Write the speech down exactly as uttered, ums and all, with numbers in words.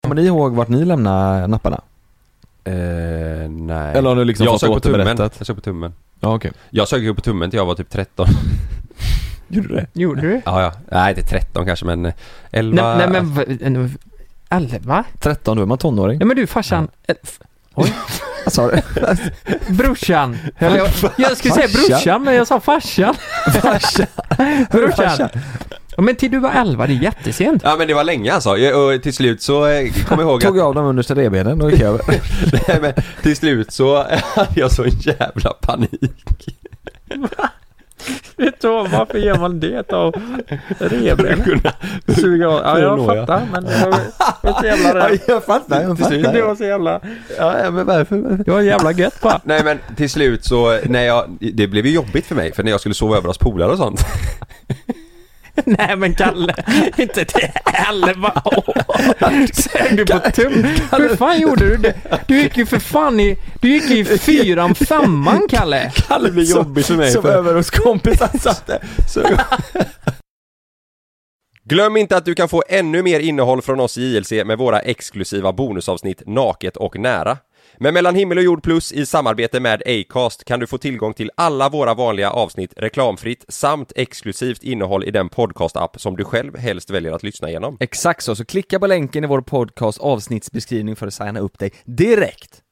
Kommer ni ihåg vart ni lämnade napparna? Eh, nej. Eller har du liksom jag fått sög på tummen. återberättat? Jag sög på tummen. Ja, okej. Okay. Jag sög ju på tummen till jag var typ tretton. Gjorde du det? Gjorde du? Ja, ja. Nej, inte tretton kanske, men elva. Nej, nej men elva? tretton, då är man tonåring. Nej, men du, farsan. Ja. Oj. Vad sa du? Brorsan. Jag, jag, jag skulle säga brorsan, men jag sa farsan. Farsan. Brorsan. Men till du var elva, det är jättesent. Ja, men det var länge alltså. Och till slut så kom jag ihåg att... Tog jag av dem under strädbenen och gick över. Nej, men till slut så hade jag så en jävla panik. Vet du varför gör man det av revbenen? Suga av. Ja, jag fattar, men det var så jävla rädd. Ja, jag fattar, jag fattar. Det var så jävla... Ja, men varför? Det var jävla gött bara. Nej, men till slut så när jag... Det blev ju jobbigt för mig, för när jag skulle sova över hos polare och sånt. Nej, men Kalle, inte till elva år. Sög du på tum? Hur fan gjorde du det? Du gick ju för fan i... Du gick i fyran, femman, Kalle. Kalle blir jobbigt för mig. Som för... över hos kompisar satte. Så... Glöm inte att du kan få ännu mer innehåll från oss i I L C med våra exklusiva bonusavsnitt Naket och nära. Men Mellan himmel och jord plus i samarbete med Acast kan du få tillgång till alla våra vanliga avsnitt reklamfritt samt exklusivt innehåll i den podcast-app som du själv helst väljer att lyssna igenom. Exakt så, så klicka på länken i vår podcast avsnittsbeskrivning för att signa upp dig direkt.